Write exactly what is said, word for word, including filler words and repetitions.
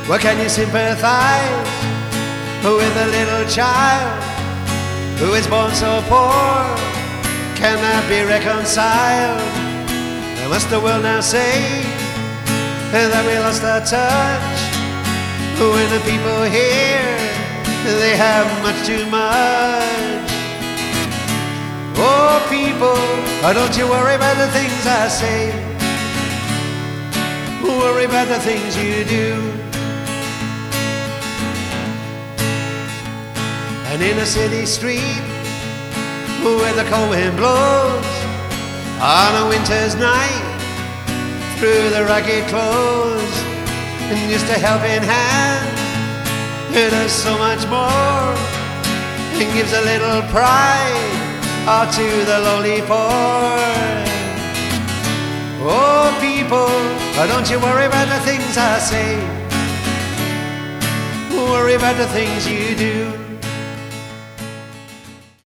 Well, can you sympathize with a little child who is born so poor? Can that be reconciled? Must the world now say that we lost our touch? When the people here, they have much too much. Oh people, don't you worry about the things I say. Worry about the things you do. And in a city street where the cold wind blows on a winter's night through the rugged clothes, and just a helping hand, it does so much more and gives a little pride uh, to the lowly poor. Oh people, don't you worry about the things I say. Worry about the things you do.